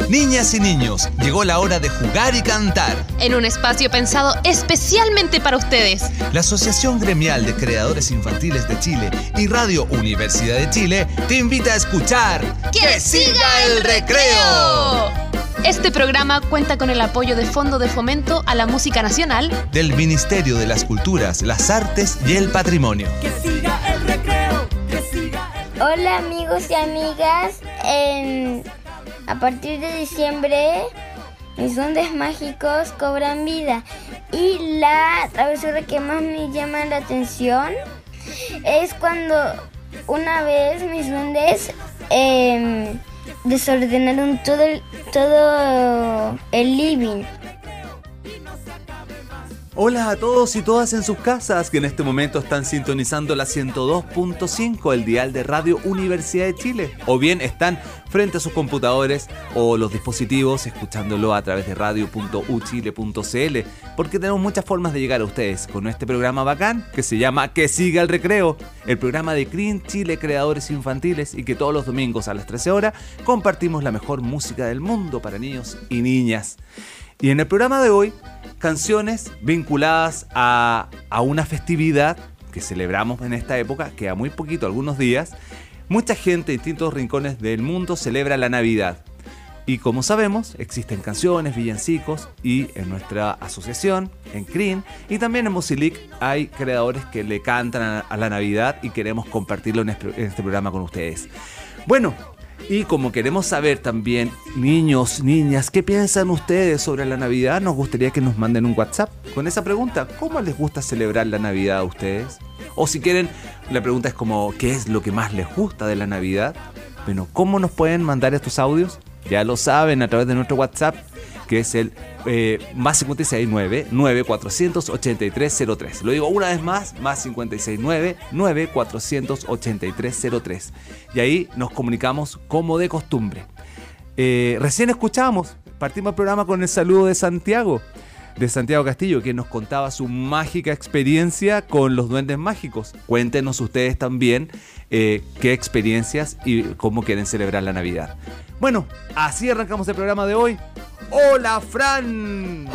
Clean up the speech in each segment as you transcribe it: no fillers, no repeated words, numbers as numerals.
Niñas y niños, llegó la hora de jugar y cantar. En un espacio pensado especialmente para ustedes. La Asociación Gremial de Creadores Infantiles de Chile y Radio Universidad de Chile te invita a escuchar ¡Que siga el recreo! Este programa cuenta con el apoyo de Fondo de Fomento a la Música Nacional del Ministerio de las Culturas, las Artes y el Patrimonio. ¡Que siga el recreo! ¡Que siga el... Hola amigos y amigas, a partir de diciembre mis duendes mágicos cobran vida y la travesura que más me llama la atención es cuando una vez mis duendes desordenaron todo el living. Hola a todos y todas en sus casas que en este momento están sintonizando la 102.5, el dial de Radio Universidad de Chile, o bien están frente a sus computadores o los dispositivos escuchándolo a través de radio.uchile.cl, porque tenemos muchas formas de llegar a ustedes con este programa bacán que se llama Que Siga el Recreo, el programa de CRIN Chile Creadores Infantiles, y que todos los domingos a las 13 horas compartimos la mejor música del mundo para niños y niñas. Y en el programa de hoy, canciones vinculadas a una festividad que celebramos en esta época, queda muy poquito, algunos días. Mucha gente en distintos rincones del mundo celebra la Navidad. Y como sabemos, existen canciones, villancicos, y en nuestra asociación, en CRIN, y también en Mozilic, hay creadores que le cantan a la Navidad y queremos compartirlo en este programa con ustedes. Bueno, y como queremos saber también, niños, niñas, ¿qué piensan ustedes sobre la Navidad? Nos gustaría que nos manden un WhatsApp con esa pregunta. ¿Cómo les gusta celebrar la Navidad a ustedes? O si quieren, la pregunta es como, ¿qué es lo que más les gusta de la Navidad? Bueno, ¿cómo nos pueden mandar estos audios? Ya lo saben, a través de nuestro WhatsApp, que es el más 569-9483-03. Lo digo una vez más 569-9483-03. Y ahí nos comunicamos como de costumbre. Recién partimos el programa con el saludo de Santiago Castillo, que nos contaba su mágica experiencia con los duendes mágicos. Cuéntenos ustedes también qué experiencias y cómo quieren celebrar la Navidad. Bueno, así arrancamos el programa de hoy. ¡Hola, Fran!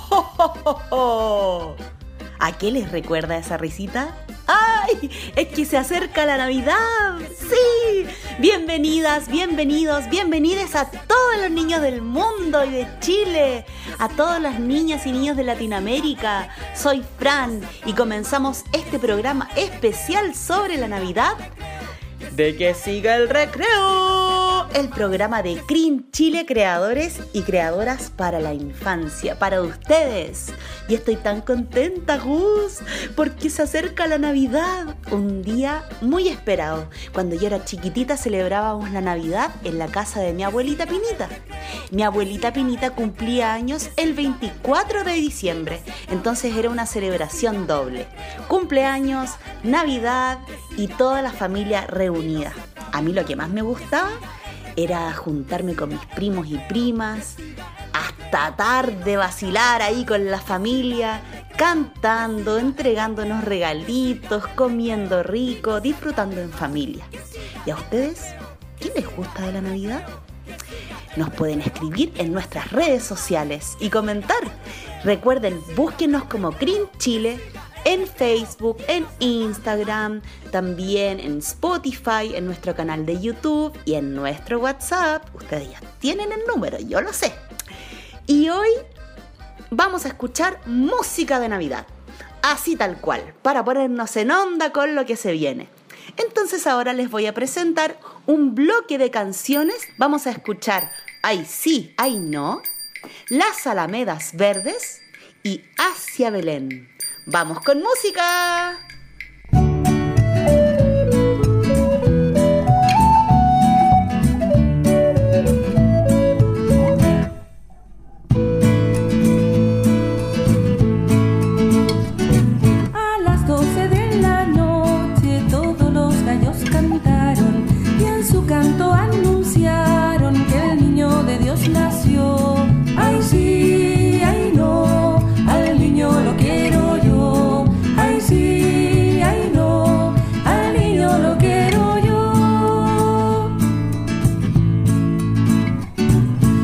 ¿A qué les recuerda esa risita? ¡Ay! ¡Es que se acerca la Navidad! ¡Sí! Bienvenidas, bienvenidos, bienvenides a todos los niños del mundo y de Chile, a todas las niñas y niños de Latinoamérica. Soy Fran y comenzamos este programa especial sobre la Navidad de Que Siga el Recreo, el programa de CRIN Chile Creadores y Creadoras para la Infancia, para ustedes. Y estoy tan contenta, Gus, porque se acerca la Navidad, un día muy esperado. Cuando yo era chiquitita celebrábamos la Navidad en la casa de mi abuelita Pinita. Mi abuelita Pinita cumplía años el 24 de diciembre, entonces era una celebración doble. Cumpleaños, Navidad y toda la familia reunida. A mí lo que más me gustaba era juntarme con mis primos y primas, hasta tarde vacilar ahí con la familia, cantando, entregándonos regalitos, comiendo rico, disfrutando en familia. ¿Y a ustedes? ¿Qué les gusta de la Navidad? Nos pueden escribir en nuestras redes sociales y comentar. Recuerden, búsquenos como CRIN Chile en Facebook, en Instagram, también en Spotify, en nuestro canal de YouTube y en nuestro WhatsApp. Ustedes ya tienen el número, yo lo sé. Y hoy vamos a escuchar música de Navidad, así tal cual, para ponernos en onda con lo que se viene. Entonces ahora les voy a presentar un bloque de canciones. Vamos a escuchar Ay sí, ay no, Las Alamedas Verdes y Hacia Belén. ¡Vamos con música! A las 12 de la noche todos los gallos cantaron y en su canto anunciaron que el niño de Dios nació. Ay sí, ay no, al niño lo quiero yo. Ay sí,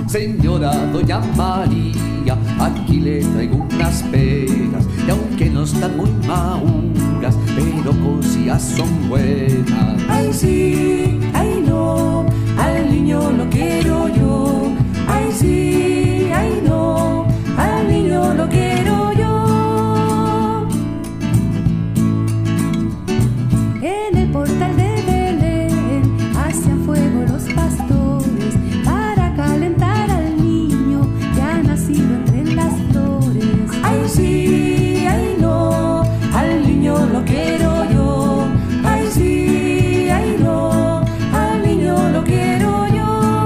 Señora Doña María, aquí le traigo unas peras, y aunque no están muy maduras, pero cocidas son buenas. Ay sí, ay no, al niño lo quiero yo. Ay sí, ay no, al niño lo quiero yo. En el portal de Belén hacían fuego los pastores para calentar al niño que ha nacido entre las flores. Ay sí, ay no, al niño lo quiero yo. Ay sí, ay no, al niño lo quiero yo.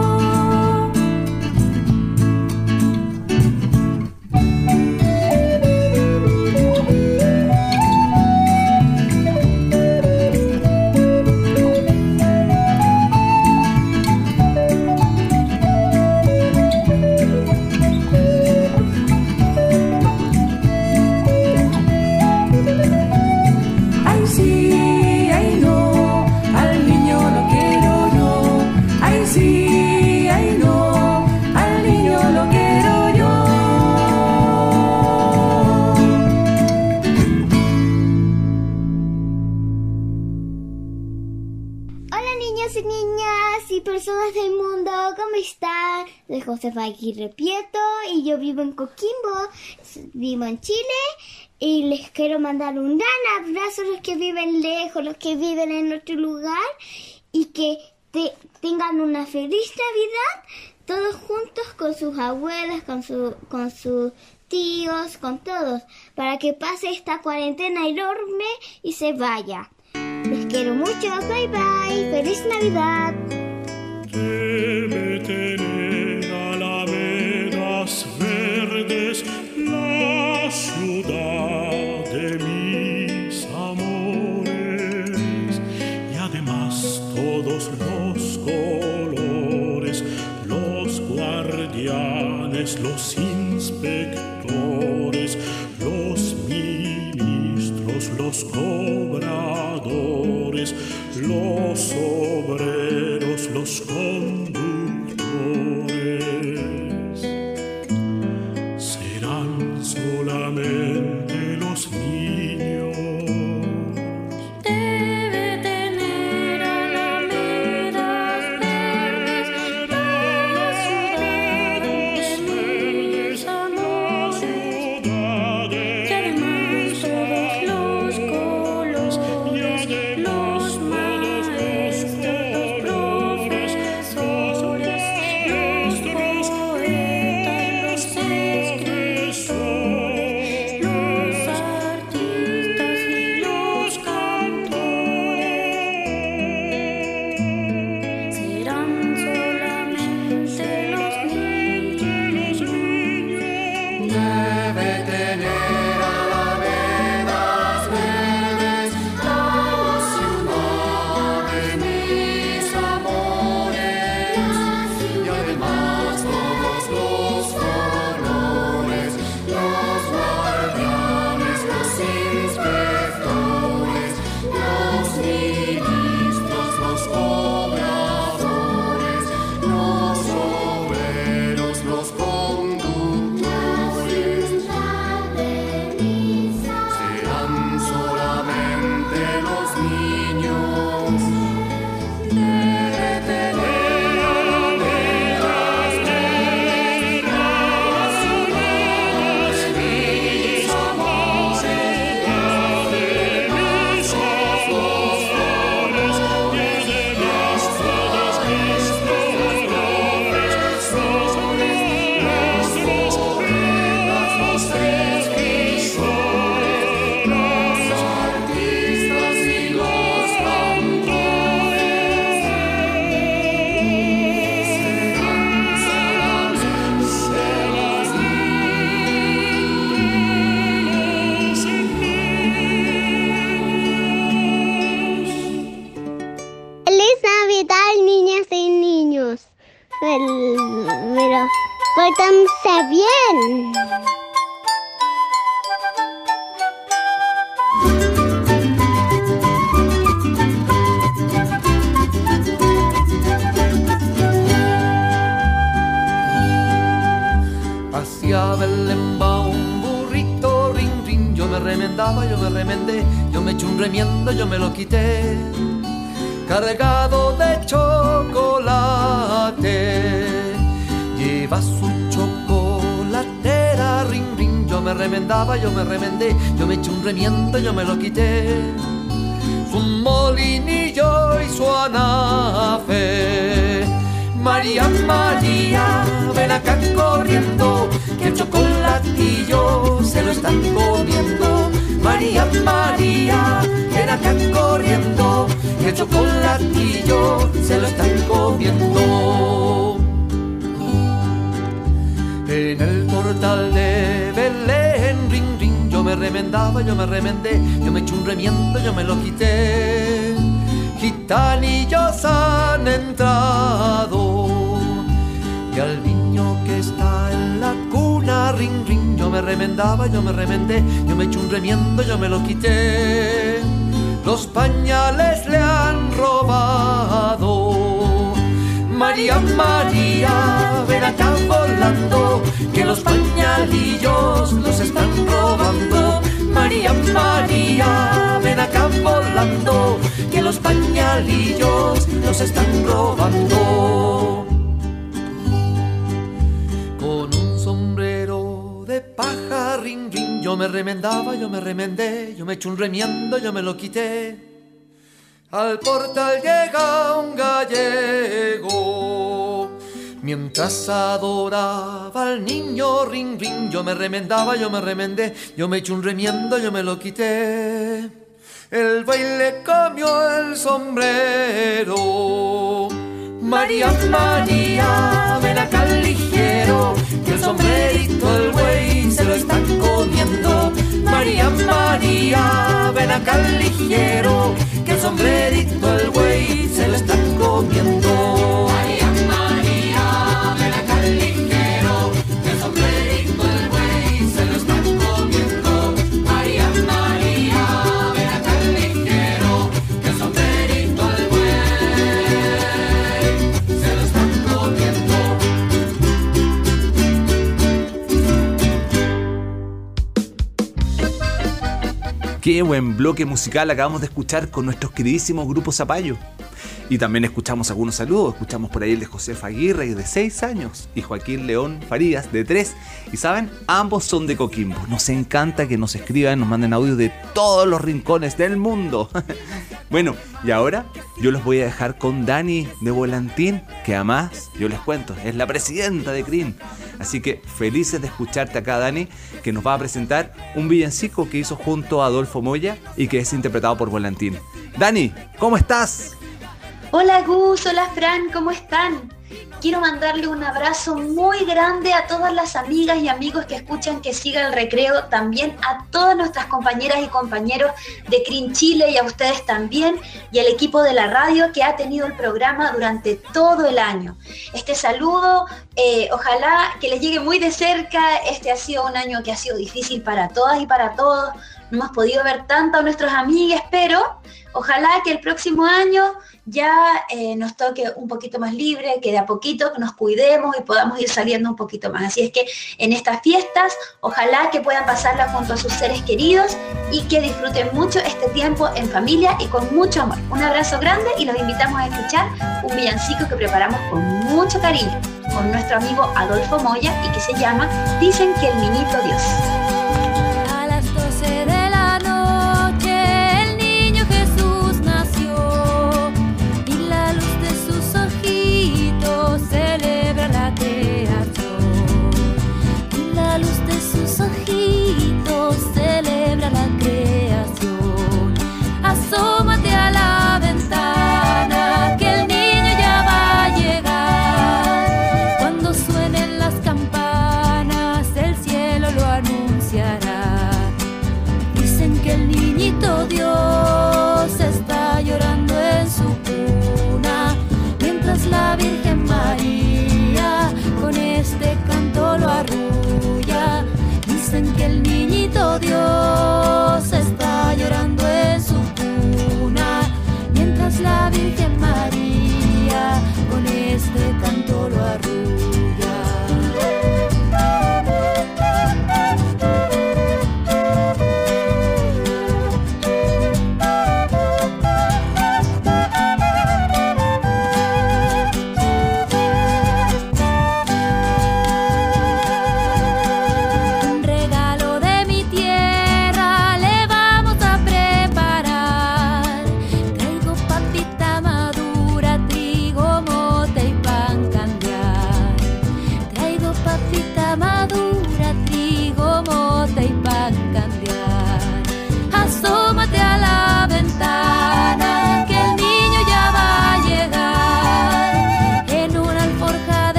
Ay sí, ay no, al niño lo quiero yo. Ay sí, ay no, al niño lo quiero yo. Hola niños y niñas y personas del mundo, ¿cómo están? Soy Josefa Aguirre Prieto y yo vivo en Coquimbo, vivo en Chile y les quiero mandar un gran abrazo a los que viven lejos, los que viven en otro lugar y que tengan una feliz Navidad todos juntos con sus abuelas, con sus tíos, con todos, para que pase esta cuarentena enorme y se vaya. Les quiero mucho, bye bye, feliz Navidad. Debe tener alamedas verdes la ciudad de mis amores, y además todos los colores, los guardianes, los inspectores, los ministros, los cobradores, los obreros, los conductores. Serán solamente los niños. Debe tener alamedas verdes la ciudad de mis amores, y además todos los colores, los maestros, los profesores, los poetas, los escritores, los artistas y los cantores. Serán solamente los niños. Debe tener alamedas verdes la ciudad de mis amores, y además todos los colores, los guardianes, los inspectores, los ministros, los cobradores, los obreros, los conductores. Serán solamente los niños. Debe tener alamedas verdes la ciudad de mis amores, y además todos los colores, y además todos los colores, los maestros, los poetas, los escritores, los artistas y los cantores. Serán solamente Feliz Navidad, niñas y niños. Pero pórtense bien. Hacia Belén va un burrito, rin, rin. Yo me remendaba, yo me remendé, yo me eché un remiendo, yo me lo quité. Cargado de chocolate, lleva su chocolatera, rin, rin. Yo me remendaba, yo me remendé, yo me eché un remiendo, yo me lo quité. Su molinillo y su anafe. María, María, ven acá corriendo, que el chocolatillo se lo están comiendo. María, María, ven acá corriendo, que el chocolatillo se lo están comiendo. En el portal de Belén, ring, ring, yo me remendaba, yo me remendé, yo me eché un remiendo, yo me lo quité. Gitanillos han entrado y al niño que está en la cuna, ring, ring, yo me remendaba, yo me remendé, yo me eché un remiendo, yo me lo quité. Los pañales le han robado. María, María, ven acá volando, que los pañalillos los están robando. María, María, ven acá volando, que los pañalillos los están robando. Con un sombrero de paja, ring, ring, yo me remendaba, yo me remendé, yo me eché un remiendo, yo me lo quité. Al portal llega un gallego, mientras adoraba al niño, ring, ring. Yo me remendaba, yo me remendé, yo me eché un remiendo, yo me lo quité. El buey le comió el sombrero. María, María, ven acá ligero, que el sombrerito el buey se lo están comiendo. María, María, ven acá ligero, que el sombrerito el buey se lo están comiendo. María, María, ven acá ligero, que el sombrerito el buey se lo están comiendo. María, María, ven acá ligero, que el sombrerito el buey se lo están comiendo. Qué buen bloque musical acabamos de escuchar con nuestros queridísimos grupos Zapallo. Y también escuchamos algunos saludos. Escuchamos por ahí el de Josefa Aguirre, de 6 años, y Joaquín León Farías, de 3. Y saben, ambos son de Coquimbo. Nos encanta que nos escriban, nos manden audios de todos los rincones del mundo. Bueno, y ahora yo los voy a dejar con Dani de Volantín, que además, yo les cuento, es la presidenta de CRIN. Así que felices de escucharte acá, Dani, que nos va a presentar un villancico que hizo junto a Adolfo Moya y que es interpretado por Volantín. Dani, ¿cómo estás? Hola Gus, hola Fran, ¿cómo están? Quiero mandarle un abrazo muy grande a todas las amigas y amigos que escuchan Que Siga el Recreo, también a todas nuestras compañeras y compañeros de CRIN Chile y a ustedes también, y al equipo de la radio que ha tenido el programa durante todo el año. Este saludo, ojalá que les llegue muy de cerca. Este ha sido un año que ha sido difícil para todas y para todos. No hemos podido ver tanto a nuestros amigues, pero ojalá que el próximo año ya nos toque un poquito más libre, que de a poquito nos cuidemos y podamos ir saliendo un poquito más. Así es que en estas fiestas, ojalá que puedan pasarla junto a sus seres queridos y que disfruten mucho este tiempo en familia y con mucho amor. Un abrazo grande y los invitamos a escuchar un villancico que preparamos con mucho cariño con nuestro amigo Adolfo Moya y que se llama Dicen que el niñito Dios. A las 12 de la noche el niño Jesús nació y la luz de sus ojitos celebra la creación. Y la luz de sus ojitos celebra la creación. Asómate a la ventana que el niño ya va a llegar. Cuando suenen las campanas el cielo lo anuncia.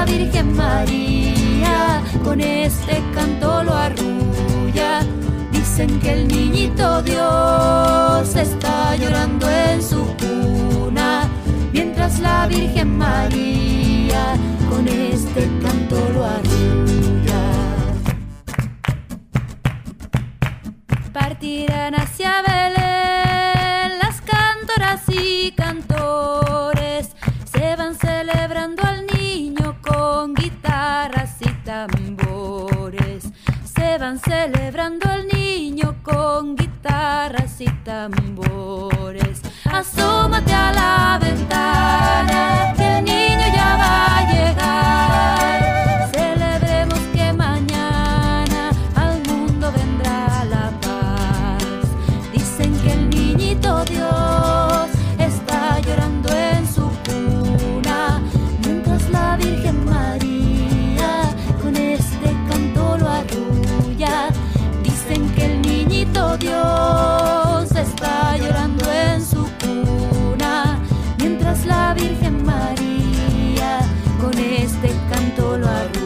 la Virgen María con este canto lo arrulla. Dicen que el niñito Dios está llorando en su cuna, mientras la Virgen María con este canto lo arrulla. Partirán hacia Belén las cantoras y cantores, se van celebrando al niño con guitarras y tambores. Se van celebrando al niño con guitarras y tambores. Asómate a la ventana, que el niño ya va a llegar. Celebremos que mañana al mundo vendrá la paz. Dicen que el niñito Dios está llorando en su cuna, mientras la Virgen María con este canto lo arrulla. Dicen que el niñito Dios está llorando en su cuna, mientras la Virgen María con este canto lo arrulla.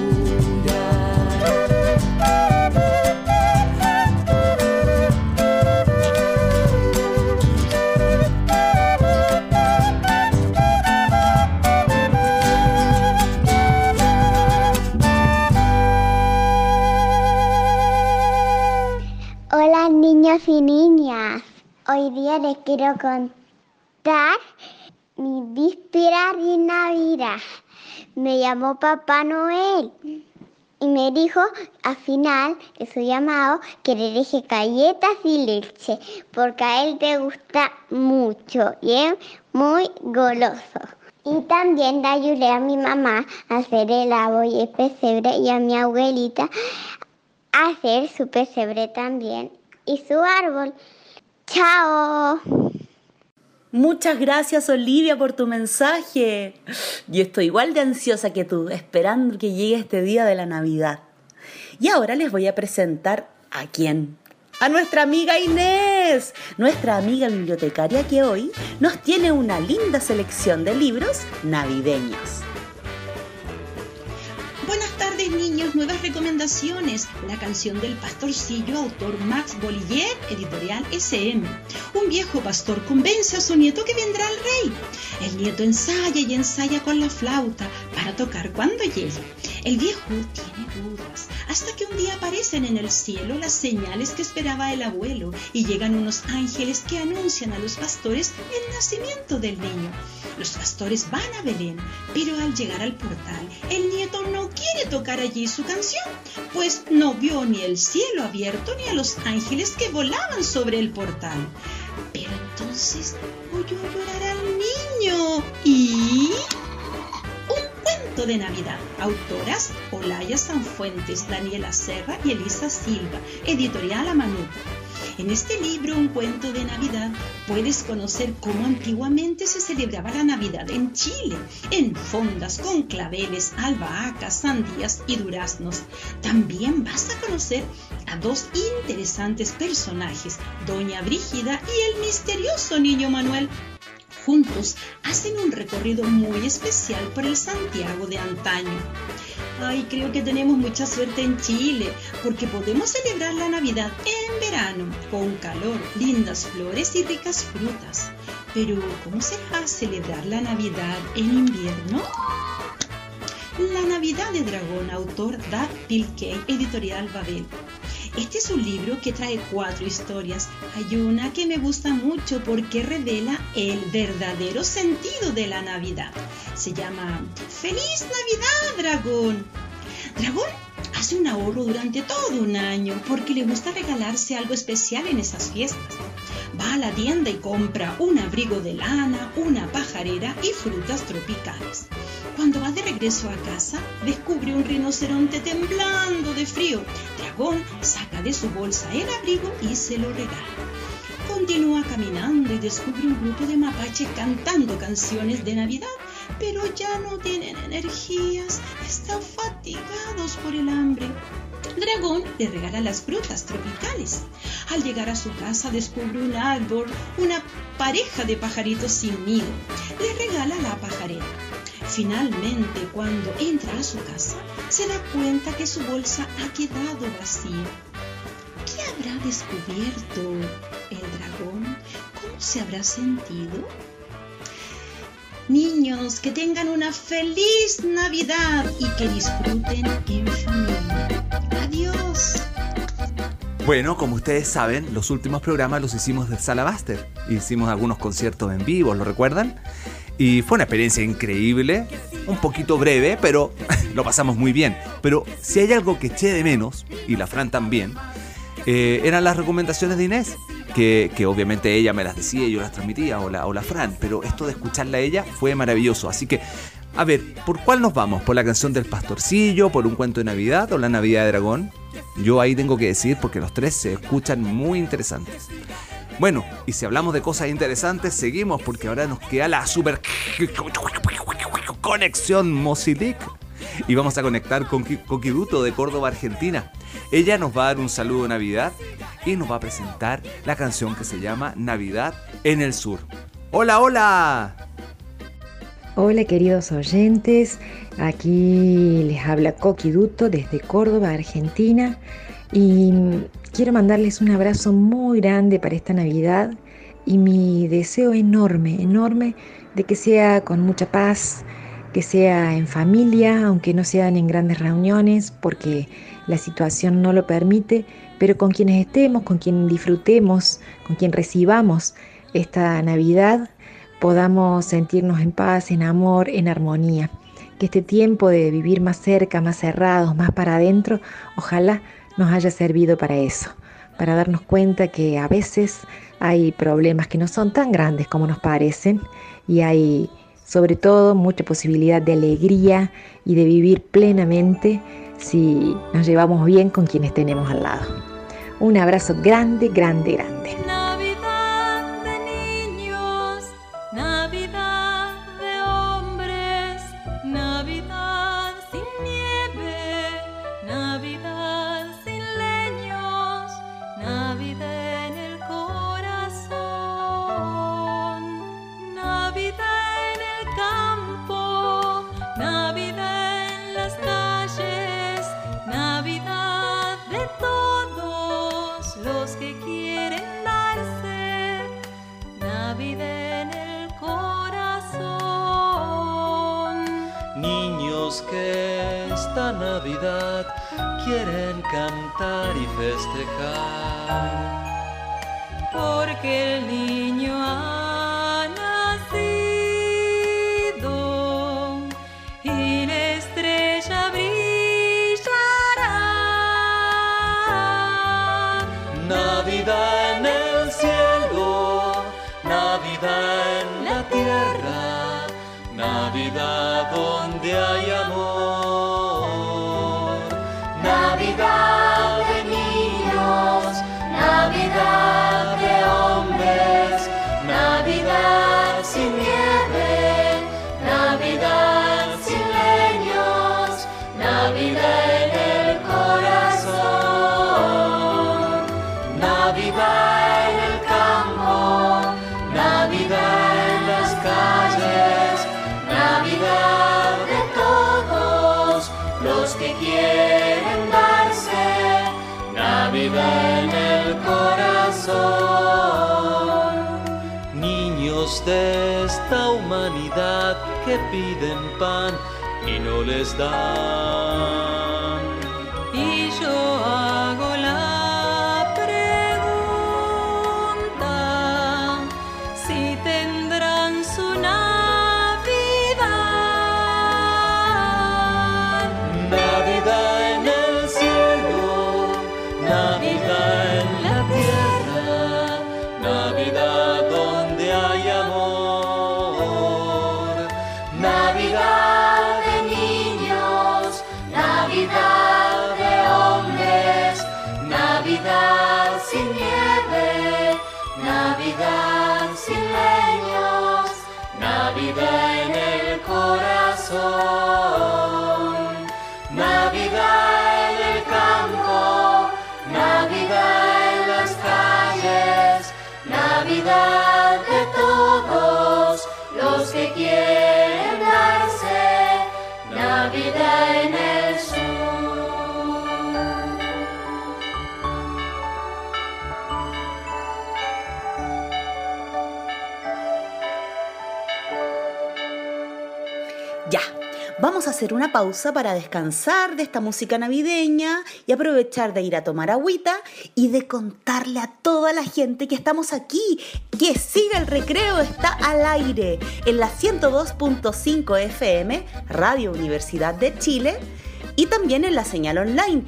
Hola niños y niñas, hoy día les quiero contar mi víspera de Navidad. Me llamó Papá Noel y me dijo al final de su llamado que le deje galletas y leche, porque a él le gusta mucho y es muy goloso. Y también le ayudé a mi mamá a hacer el árbol y el pesebre, y a mi abuelita a hacer su pesebre también y su árbol. ¡Chao! Muchas gracias, Olivia, por tu mensaje. Yo estoy igual de ansiosa que tú, esperando que llegue este día de la Navidad. Y ahora les voy a presentar ¿a quién? A nuestra amiga Inés, nuestra amiga bibliotecaria, que hoy nos tiene una linda selección de libros navideños. Buenas tardes, niños. Nuevas recomendaciones. La canción del pastorcillo, autor Max Bollier, editorial SM. Un viejo pastor convence a su nieto que vendrá el rey. El nieto ensaya y ensaya con la flauta para tocar cuando llegue. El viejo tiene dudas, hasta que un día aparecen en el cielo las señales que esperaba el abuelo, y llegan unos ángeles que anuncian a los pastores el nacimiento del niño. Los pastores van a Belén, pero al llegar al portal, el nieto no quiere tocar allí su canción, pues no vio ni el cielo abierto ni a los ángeles que volaban sobre el portal. Pero entonces oyó llorar al niño y... Un cuento de Navidad. Autoras: Olaya Sanfuentes, Daniela Serra y Elisa Silva. Editorial Amanuta. En este libro, Un cuento de Navidad, puedes conocer cómo antiguamente se celebraba la Navidad en Chile, en fondas con claveles, albahacas, sandías y duraznos. También vas a conocer a dos interesantes personajes, Doña Brígida y el misterioso Niño Manuel. Juntos hacen un recorrido muy especial por el Santiago de antaño. Ay, creo que tenemos mucha suerte en Chile, porque podemos celebrar la Navidad en verano, con calor, lindas flores y ricas frutas. Pero, ¿cómo será celebrar la Navidad en invierno? La Navidad de Dragón, autor Doug Pilkey, editorial Babel. Este es un libro que trae 4 historias. Hay una que me gusta mucho porque revela el verdadero sentido de la Navidad. Se llama ¡Feliz Navidad, Dragón! Dragón hace un ahorro durante todo un año porque le gusta regalarse algo especial en esas fiestas. Va a la tienda y compra un abrigo de lana, una pajarera y frutas tropicales. Cuando va de regreso a casa, descubre un rinoceronte temblando de frío. Dragón saca de su bolsa el abrigo y se lo regala. Continúa caminando y descubre un grupo de mapaches cantando canciones de Navidad, pero ya no tienen energías, están fatigados por el hambre. Dragón le regala las frutas tropicales. Al llegar a su casa descubre un árbol, una pareja de pajaritos sin nido. Le regala la pajarera. Finalmente, cuando entra a su casa, se da cuenta que su bolsa ha quedado vacía. ¿Qué habrá descubierto el dragón? ¿Cómo se habrá sentido? Niños, que tengan una feliz Navidad y que disfruten en familia. Adiós. Bueno, como ustedes saben, los últimos programas los hicimos de Sala Buster. Hicimos algunos conciertos en vivo, ¿lo recuerdan? Y fue una experiencia increíble, un poquito breve, pero lo pasamos muy bien. Pero si hay algo que eché de menos, y la Fran también, eran las recomendaciones de Inés, que obviamente ella me las decía y yo las transmitía, o la Fran, pero esto de escucharla a ella fue maravilloso. Así que, a ver, ¿por cuál nos vamos? ¿Por la canción del pastorcillo, por un cuento de Navidad o la Navidad de Dragón? Yo ahí tengo que decir porque los tres se escuchan muy interesantes. Bueno, y si hablamos de cosas interesantes, seguimos porque ahora nos queda la super conexión Mozilic. Y vamos a conectar con Coquiduto de Córdoba, Argentina. Ella nos va a dar un saludo de Navidad y nos va a presentar la canción que se llama Navidad en el Sur. ¡Hola, hola! Hola queridos oyentes, aquí les habla Coquiduto desde Córdoba, Argentina, y quiero mandarles un abrazo muy grande para esta Navidad y mi deseo enorme, enorme de que sea con mucha paz, que sea en familia, aunque no sean en grandes reuniones porque la situación no lo permite, pero con quienes estemos, con quien disfrutemos, con quien recibamos esta Navidad, podamos sentirnos en paz, en amor, en armonía. Que este tiempo de vivir más cerca, más cerrados, más para adentro, ojalá nos haya servido para eso, para darnos cuenta que a veces hay problemas que no son tan grandes como nos parecen y hay sobre todo mucha posibilidad de alegría y de vivir plenamente si nos llevamos bien con quienes tenemos al lado. Un abrazo grande, grande, grande. Navidad de niños, Navidad de hombres, Navidad sin nieve, Navidad sin leños, Navidad en el corazón, Navidad en el campo, Navidad en las calles, Navidad de todos los que quieren darse, Navidad en el corazón. Niños que esta Navidad quieren cantar y festejar, porque el niño ha nacido y la estrella brillará. Navidad en el cielo, Navidad en la tierra, Navidad donde hay amor. Navidad de niños, Navidad de hombres, Navidad sin nieve, Navidad sin leños, Navidad en el corazón, Navidad en el campo, Navidad en las calles, Navidad de todos los que quieren darse, Navidad en el corazón. Niños de esta humanidad que piden pan y no les dan. Y yo hago la pregunta, si tendrán su Navidad. Navidad en el cielo, Navidad en la tierra, Navidad donde hay amor. Navidad de niños, Navidad de hombres, Navidad sin nieve, Navidad sin leños, Navidad en el corazón, Navidad en el campo, Navidad en las calles, Navidad de todos los que quieren darse, Vamos a hacer una pausa para descansar de esta música navideña y aprovechar de ir a tomar agüita y de contarle a toda la gente que estamos aquí, que Siga el Recreo está al aire en la 102.5 FM, Radio Universidad de Chile, y también en la señal online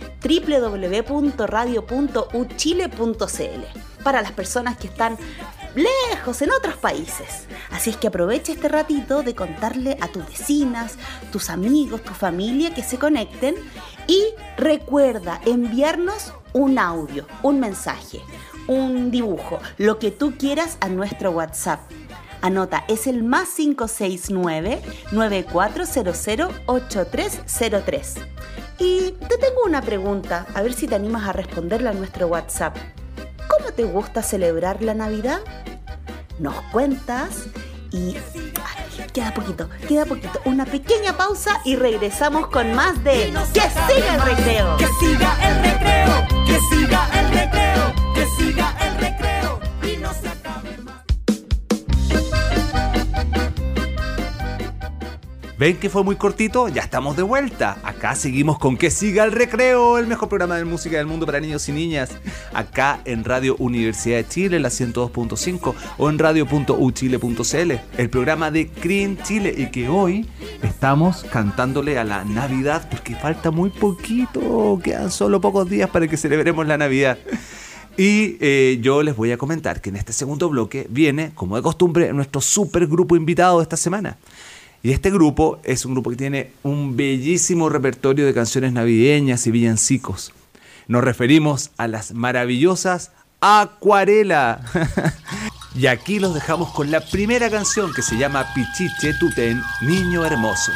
www.radio.uchile.cl para las personas que están lejos, en otros países. Así es que aprovecha este ratito de contarle a tus vecinas, tus amigos, tu familia que se conecten, y recuerda enviarnos un audio, un mensaje, un dibujo, lo que tú quieras a nuestro WhatsApp. Anota, es el +569 94008303. Y te tengo una pregunta, a ver si te animas a responderla a nuestro WhatsApp. ¿Cómo te gusta celebrar la Navidad? Nos cuentas y... Queda poquito. Una pequeña pausa y regresamos con más de ¡Que siga el recreo! ¡Que siga el recreo! ¡Que siga el recreo! ¡Que siga el recreo! Y no se acabe más. ¿Ven que fue muy cortito? Ya estamos de vuelta. Acá seguimos con Que Siga el Recreo, el mejor programa de música del mundo para niños y niñas. Acá en Radio Universidad de Chile, la 102.5, o en radio.uchile.cl, el programa de Green Chile. Y que hoy estamos cantándole a la Navidad, porque falta muy poquito. Quedan solo pocos días para que celebremos la Navidad. Y yo les voy a comentar que en este segundo bloque viene, como de costumbre, nuestro super grupo invitado de esta semana. Y este grupo es un grupo que tiene un bellísimo repertorio de canciones navideñas y villancicos. Nos referimos a las maravillosas Acuarela. Y aquí los dejamos con la primera canción, que se llama Pichiche Tutén, Niño Hermoso.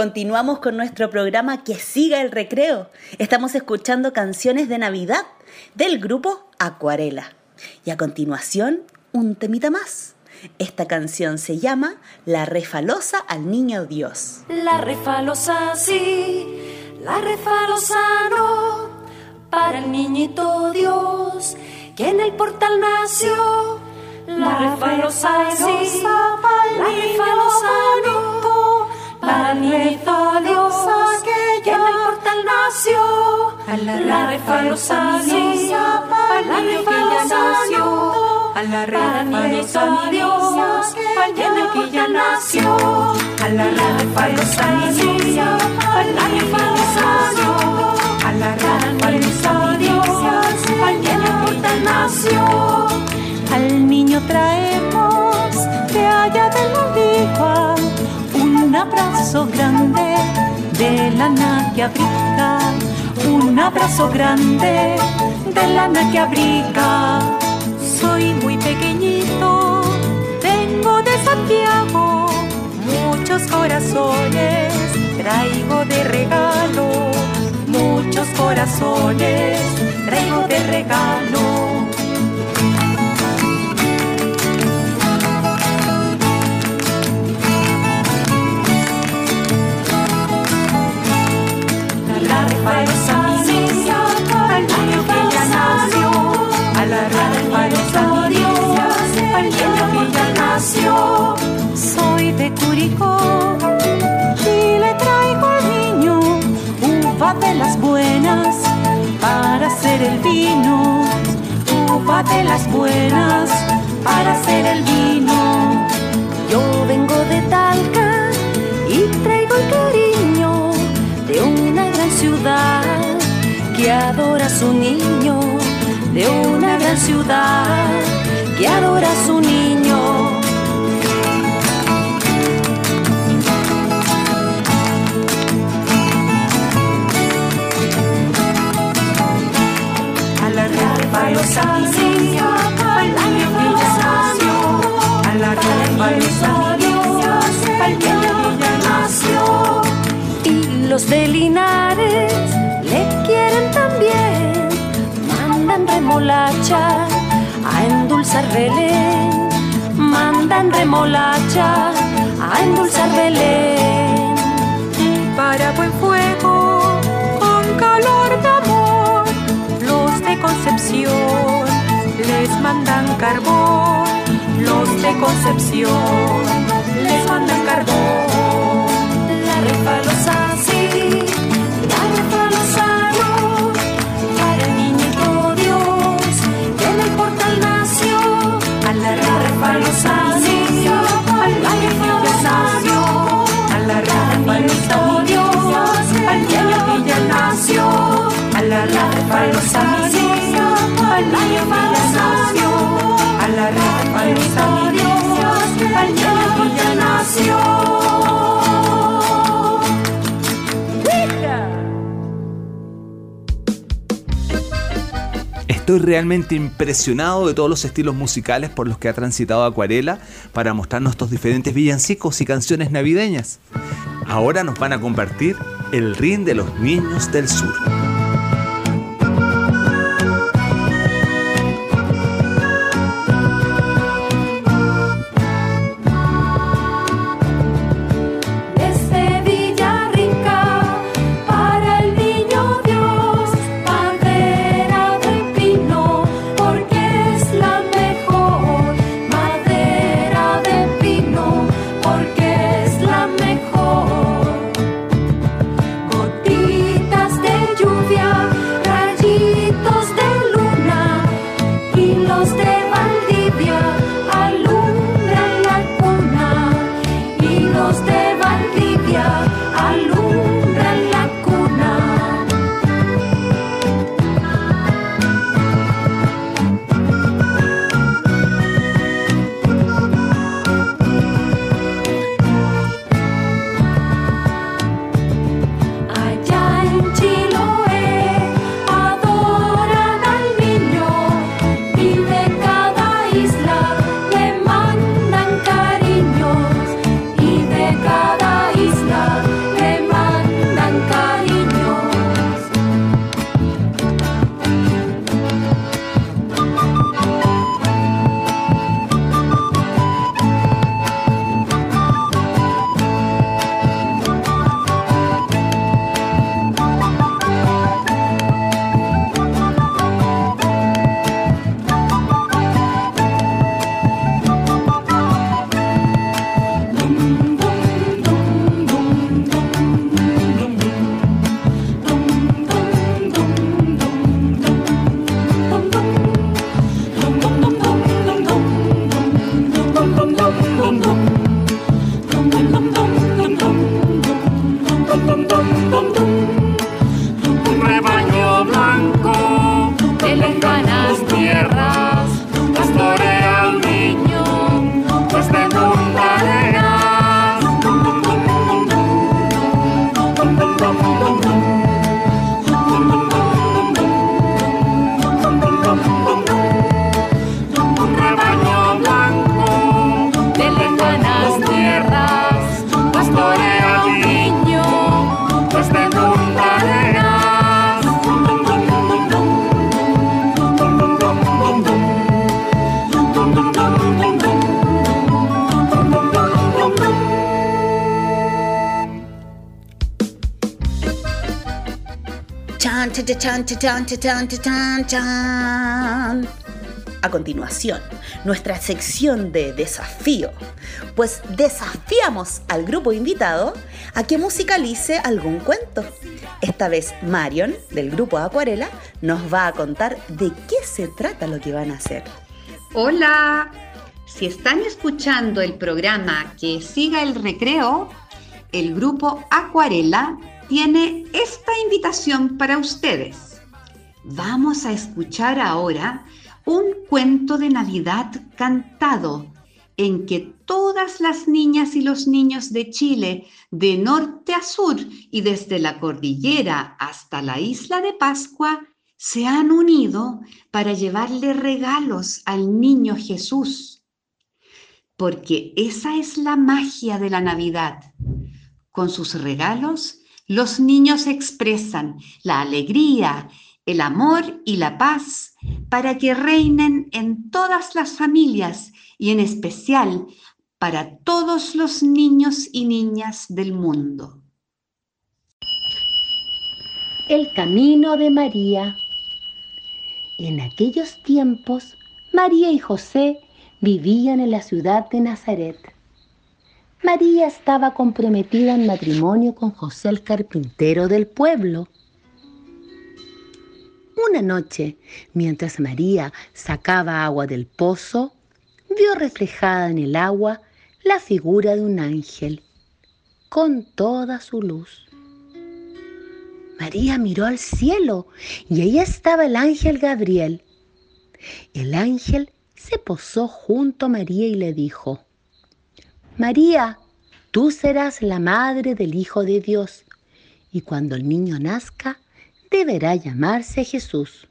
Continuamos con nuestro programa Que Siga el Recreo. Estamos escuchando canciones de Navidad del grupo Acuarela. Y a continuación, un temita más. Esta canción se llama La Refalosa al Niño Dios. La refalosa sí, la refalosa no, para el niñito Dios que en el portal nació. La refalosa sí, la refalosa no, para el niñito Dios que en el portal nació. La refalosa sí, la refalosa no, para el niñito Dios que en el que ya nació. A la refalosa sí, la refalosa no, a la refalosa Dios que en el portal nació. Al niño traemos de allá de la Ligua un abrazo grande de lana que abriga, un abrazo grande de lana que abriga. Soy muy pequeñito, vengo de Santiago, muchos corazones traigo de regalo, muchos corazones traigo de regalo. La refalosa niña, al niño que ya nació. A la refalosa Dios, al niño que ya nació. Soy de Curicó y le traigo al niño uva de las buenas para hacer el vino, uva de las buenas para hacer el vino. Yo vengo de Talca y traigo el cariño de una gran ciudad que adora a su niño, de una gran ciudad que adora a su niño. A la refalosa niña, al niño que ya nació. A la refalosa Dios, al niño que ya nació. Y los de Linares le quieren también, mandan remolacha a endulzar Belén, mandan remolacha a endulzar Belén. Y para buen fuego, con calor de amor, los de Concepción les mandan carbón, los de Concepción les mandan carbón. La refalosa sí, la refalosa no, para el niñito Dios que en el portal nació. A la refalosa sí, la refalosa no, a la refalosa Dios al niño que ya nació. a la refalosa sí, al niño que ya nació. a la refalosa Dios al niño que ya nació. Estoy realmente impresionado de todos los estilos musicales por los que ha transitado Acuarela para mostrarnos estos diferentes villancicos y canciones navideñas. Ahora nos van a compartir el rin de los niños del sur. Desde Villarrica para el niño Dios, madera de pino, porque es la mejor. Madera de pino, porque es la mejor. Gotitas de lluvia Chan, chan, chan, chan, chan, chan, chan, chan. A continuación, nuestra sección de desafío. Pues desafiamos al grupo invitado a que musicalice algún cuento. Esta vez Marion, del grupo Acuarela, nos va a contar de qué se trata lo que van a hacer. Hola, si están escuchando el programa Que Siga el Recreo, el grupo Acuarela tiene esta invitación para ustedes. Vamos a escuchar ahora un cuento de Navidad cantado en que todas las niñas y los niños de Chile, de norte a sur y desde la cordillera hasta la isla de Pascua, se han unido para llevarle regalos al niño Jesús. Porque esa es la magia de la Navidad. Con sus regalos, los niños expresan la alegría, el amor y la paz para que reinen en todas las familias y en especial para todos los niños y niñas del mundo. El camino de María. En aquellos tiempos, María y José vivían en la ciudad de Nazaret. María estaba comprometida en matrimonio con José el carpintero del pueblo. Una noche, mientras María sacaba agua del pozo, vio reflejada en el agua la figura de un ángel, con toda su luz. María miró al cielo y ahí estaba el ángel Gabriel. El ángel se posó junto a María y le dijo: María, tú serás la madre del Hijo de Dios, y cuando el niño nazca, deberá llamarse Jesús.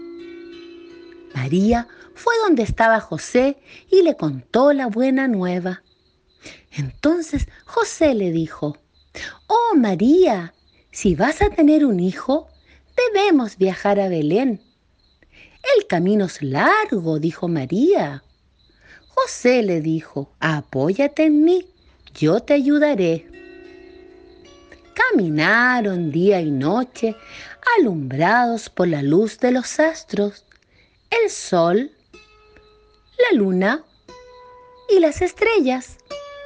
María fue donde estaba José y le contó la buena nueva. Entonces José le dijo: Oh María, si vas a tener un hijo, debemos viajar a Belén. El camino es largo, dijo María. José le dijo: apóyate en mí, yo te ayudaré. Caminaron día y noche, alumbrados por la luz de los astros, el sol, la luna y las estrellas.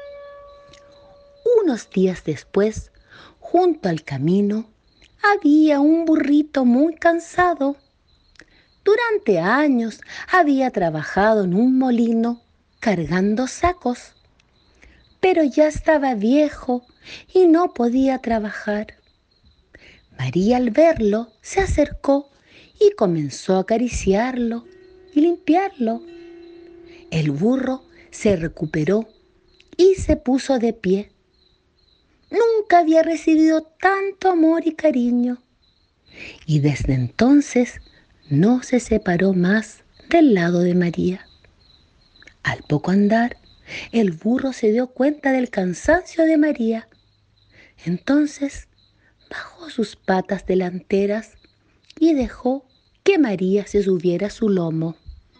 Unos días después, junto al camino, había un burrito muy cansado. Durante años había trabajado en un molino cargando sacos, pero ya estaba viejo y no podía trabajar. María, al verlo, se acercó y comenzó a acariciarlo y limpiarlo. El burro se recuperó y se puso de pie. Nunca había recibido tanto amor y cariño, y desde entonces no se separó más del lado de María. Al poco andar, el burro se dio cuenta del cansancio de María. Entonces bajó sus patas delanteras y dejó que María se subiera a su lomo.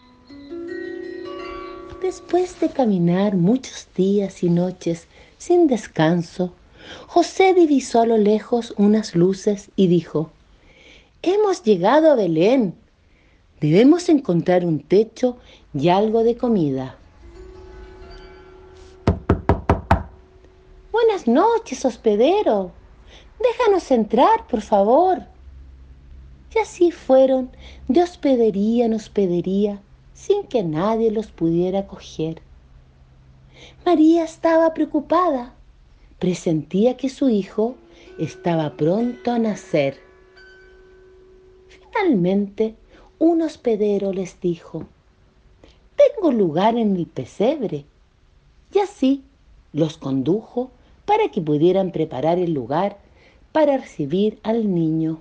Después de caminar muchos días y noches sin descanso, José divisó a lo lejos unas luces y dijo: Hemos llegado a Belén. Debemos encontrar un techo y algo de comida. Buenas noches, hospedero. Déjanos entrar, por favor. Y así fueron de hospedería en hospedería, sin que nadie los pudiera acoger. María estaba preocupada. Presentía que su hijo estaba pronto a nacer. Finalmente, un hospedero les dijo: Tengo lugar en el pesebre. Y así los condujo para que pudieran preparar el lugar para recibir al niño.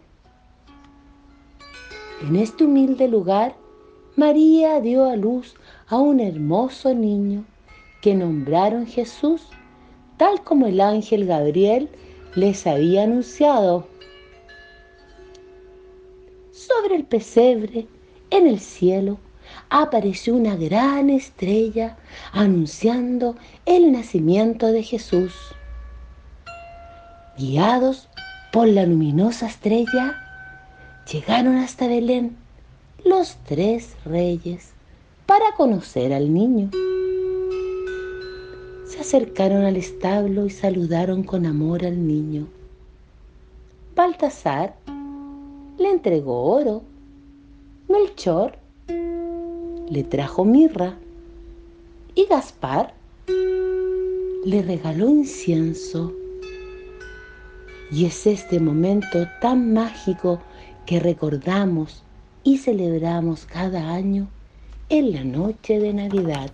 En este humilde lugar, María dio a luz a un hermoso niño que nombraron Jesús, tal como el ángel Gabriel les había anunciado. Sobre el pesebre, en el cielo, apareció una gran estrella anunciando el nacimiento de Jesús. Guiados por la luminosa estrella, Llegaron hasta Belén los 3 reyes para conocer al niño. Se acercaron al establo y saludaron con amor al niño. Baltasar le entregó oro, Melchor le trajo mirra y Gaspar le regaló incienso. Y es este momento tan mágico que recordamos y celebramos cada año en la noche de Navidad.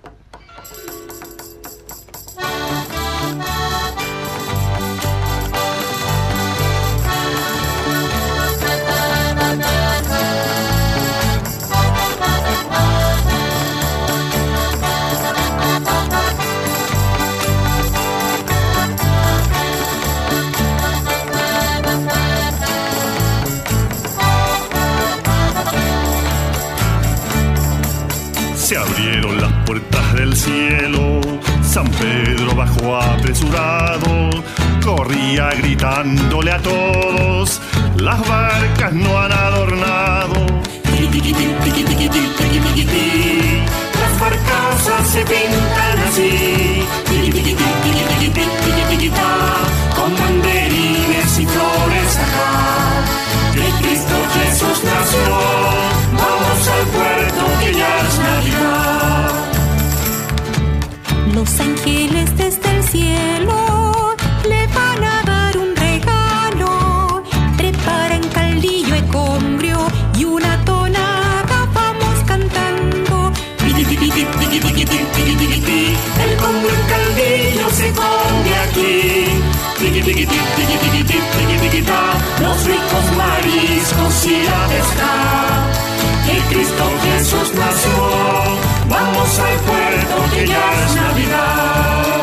Se abrieron las puertas del cielo, San Pedro bajó apresurado, corría gritándole a todos, las barcas no han adornado. Las barcazas se pintan así, con banderines y flores acá, que Cristo Jesús nació, vamos al puerto que ya es Navidad. Los ángeles desde el cielo le van a dar un regalo. Preparan caldillo ecombrio y una tonada vamos cantando. El combrio en caldillo se come aquí. Los ricos mariscos y la pesca, que Cristo Jesús nació, vamos al puerto que ya es Navidad.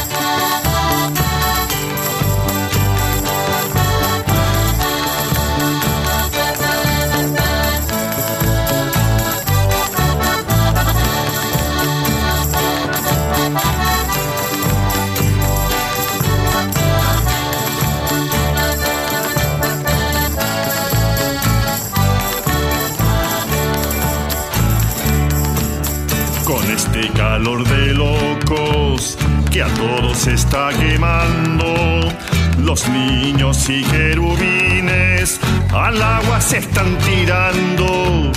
Con este calor de locos que a todos está quemando, los niños y querubines al agua se están tirando.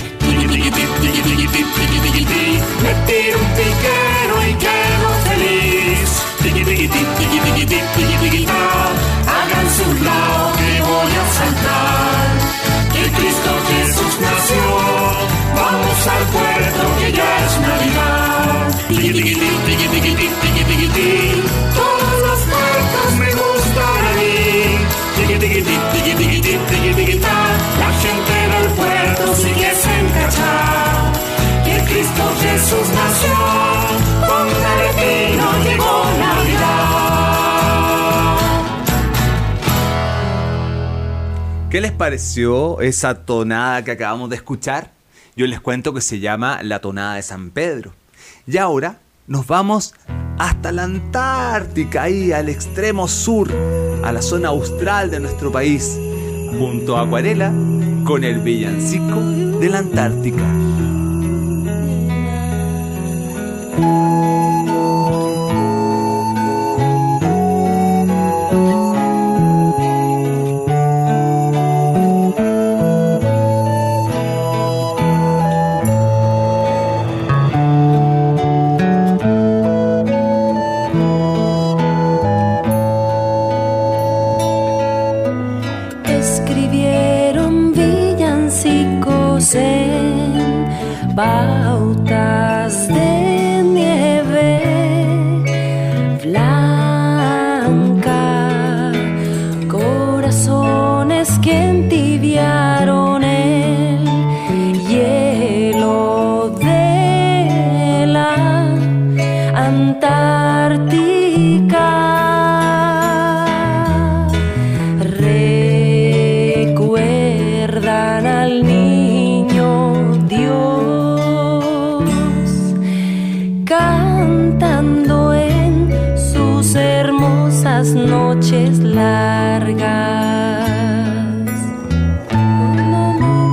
Me tiro un piquero y quedo feliz. Hagan su lado que voy a saltar, que Cristo Jesús nació, vamos al puerto que ya es Navidad. Todos los puertos me gustan a mí. La gente del puerto sigue sin cachar que Cristo Jesús nació, con Aretino llegó Navidad. ¿Qué les pareció esa tonada que acabamos de escuchar? Yo les cuento que se llama la tonada de San Pedro. Y ahora nos vamos hasta la Antártica, ahí al extremo sur, a la zona austral de nuestro país, junto a Acuarela, con el villancico de la Antártica. Escribieron villancicos en bautas de nieve blanca, corazones que entibiaron el hielo de la Antártica. Recuerdan al niño Dios cantando en sus hermosas noches largas.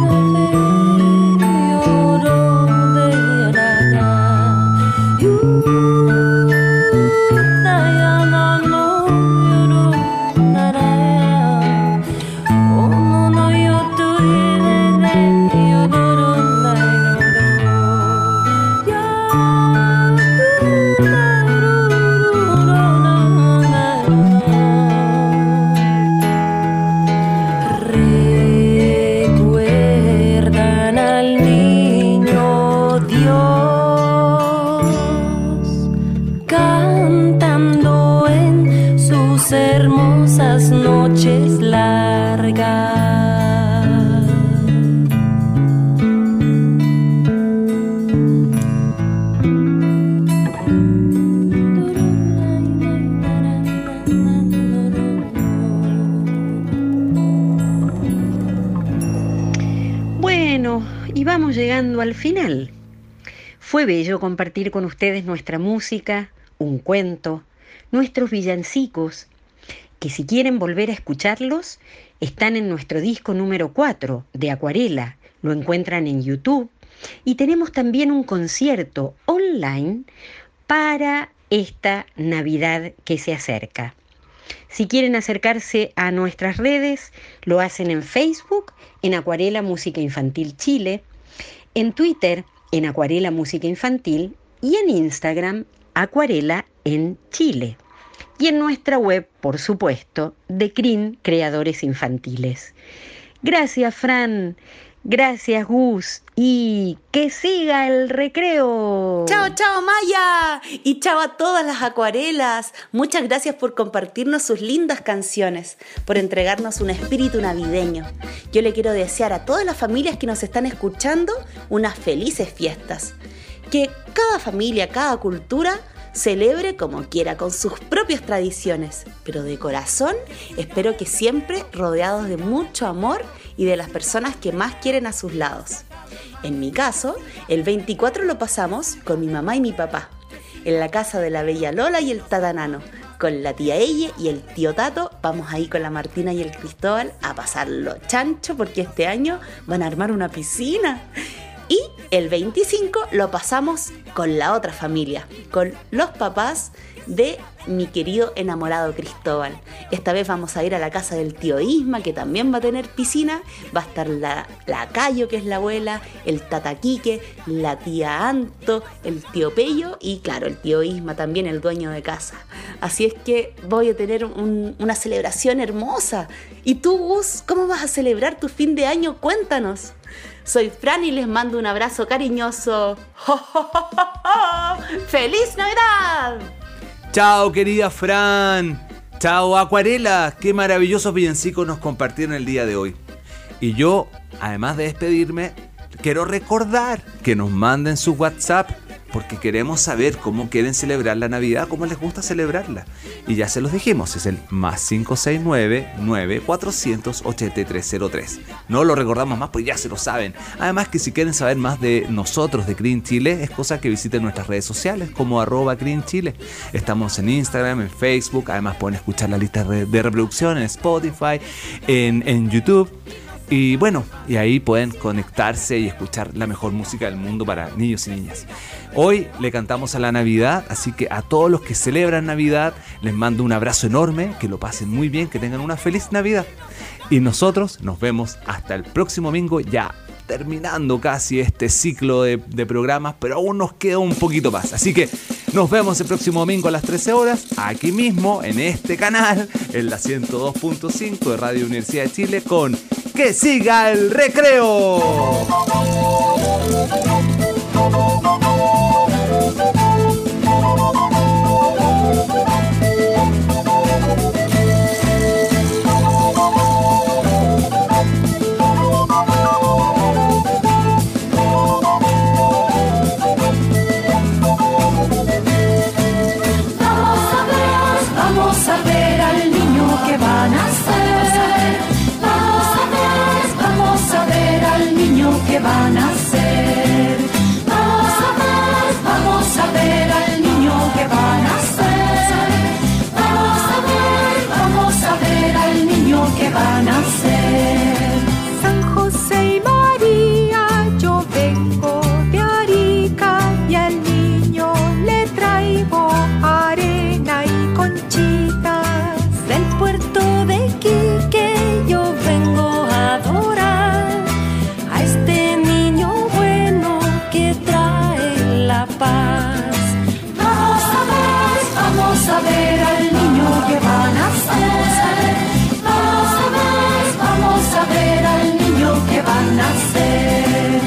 Bueno, y vamos llegando al final. Fue bello compartir con ustedes nuestra música, un cuento, nuestros villancicos, que si quieren volver a escucharlos, están en nuestro disco número 4 de Acuarela, lo encuentran en YouTube, y tenemos también un concierto online para esta Navidad que se acerca. Si quieren acercarse a nuestras redes, lo hacen en Facebook, en Acuarela Música Infantil Chile, en Twitter, en Acuarela Música Infantil, y en Instagram, Acuarela en Chile. Y en nuestra web, por supuesto, de CRIN Creadores Infantiles. Gracias, Fran. Gracias, Gus. Y que siga el recreo. Chao, chao, Maya. Y chao a todas las acuarelas. Muchas gracias por compartirnos sus lindas canciones, por entregarnos un espíritu navideño. Yo le quiero desear a todas las familias que nos están escuchando unas felices fiestas. Que cada familia, cada cultura celebre como quiera, con sus propias tradiciones, pero de corazón espero que siempre rodeados de mucho amor y de las personas que más quieren a sus lados. En mi caso, el 24 lo pasamos con mi mamá y mi papá, en la casa de la bella Lola y el tata Nano. Con la tía Elle y el tío Tato vamos ahí con la Martina y el Cristóbal a pasarlo chancho, porque este año van a armar una piscina. Y el 25 lo pasamos con la otra familia, con los papás de mi querido enamorado Cristóbal. Esta vez vamos a ir a la casa del tío Isma, que también va a tener piscina. Va a estar la Cayo, que es la abuela, el tata Quique, la tía Anto, el tío Pello y claro, el tío Isma también, el dueño de casa. Así es que voy a tener una celebración hermosa. ¿Y tú, Gus, cómo vas a celebrar tu fin de año? Cuéntanos. Soy Fran y les mando un abrazo cariñoso. ¡Jo, jo, jo, jo, jo! ¡Feliz Navidad! Chao, querida Fran. Chao, Acuarela. Qué maravillosos villancicos nos compartieron el día de hoy. Y yo, además de despedirme, quiero recordar que nos manden su WhatsApp, porque queremos saber cómo quieren celebrar la Navidad, cómo les gusta celebrarla. Y ya se los dijimos, es el más 569-9400-8303. No lo recordamos más, pues ya se lo saben. Además que si quieren saber más de nosotros, de CRIN Chile, es cosa que visiten nuestras redes sociales como @CRIN Chile. Estamos en Instagram, en Facebook, además pueden escuchar la lista de reproducción en Spotify, en YouTube. Y bueno, y ahí pueden conectarse y escuchar la mejor música del mundo para niños y niñas. Hoy le cantamos a la Navidad, así que a todos los que celebran Navidad les mando un abrazo enorme, que lo pasen muy bien, que tengan una feliz Navidad. Y nosotros nos vemos hasta el próximo domingo, ya terminando casi este ciclo de programas, pero aún nos queda un poquito más. Así que nos vemos el próximo domingo a las 13 horas, aquí mismo, en este canal, en la 102.5 de Radio Universidad de Chile, con ¡Que siga el recreo! Vamos a ver al niño que va a nacer. Vamos a ver al niño que va a nacer. Vamos a ver al niño que va a nacer. Vamos a ver al niño que va a nacer. San José y María, yo vengo de Arica y al niño le traigo arena y conchitas. Del puerto de Iquique yo vengo a adorar a este niño bueno que trae la paz. Vamos a ver al niño que va a nacer. Vamos a ver al niño que va a nacer.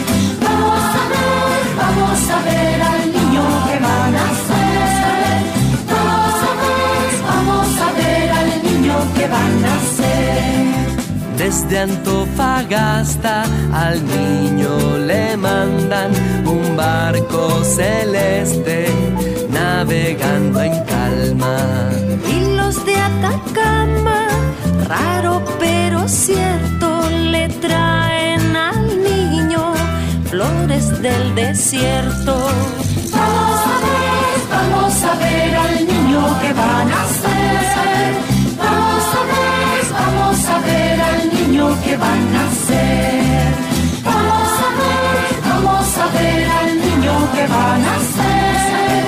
Vamos a ver al niño que va a nacer. Vamos a ver al niño que va a nacer. Desde Antofagasta al niño le mandan un barco celeste navegando en calma. Y los de Atacama, raro pero cierto, le traen al niño desde el desierto. Vamos a ver al niño que va a nacer. Vamos a ver al niño que va a nacer. Vamos a ver al niño que va a nacer.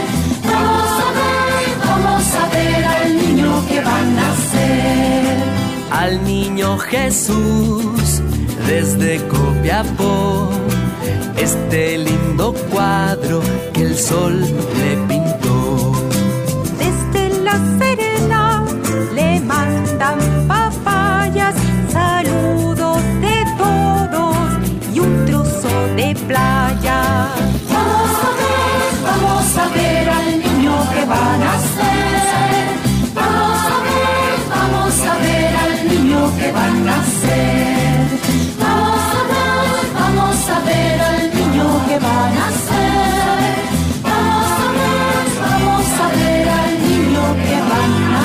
Vamos a ver al niño que va a nacer. Al niño Jesús desde Copiapó, este lindo cuadro que el sol le pintó. Desde La Serena le mandan papayas, saludos de todos y un trozo de playa. Vamos a ver al niño que va a nacer. Vamos a ver al niño que va a nacer. Vamos a ver al niño que va a nacer. Vamos a ver al niño que va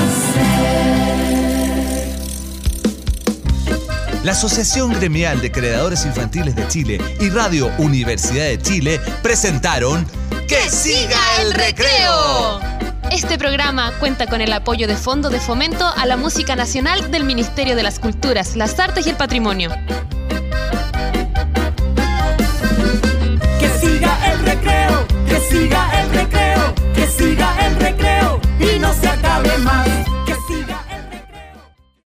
a nacer. La Asociación Gremial de Creadores Infantiles de Chile y Radio Universidad de Chile presentaron ¡Que siga el recreo! Este programa cuenta con el apoyo de Fondo de Fomento a la Música Nacional del Ministerio de las Culturas, las Artes y el Patrimonio.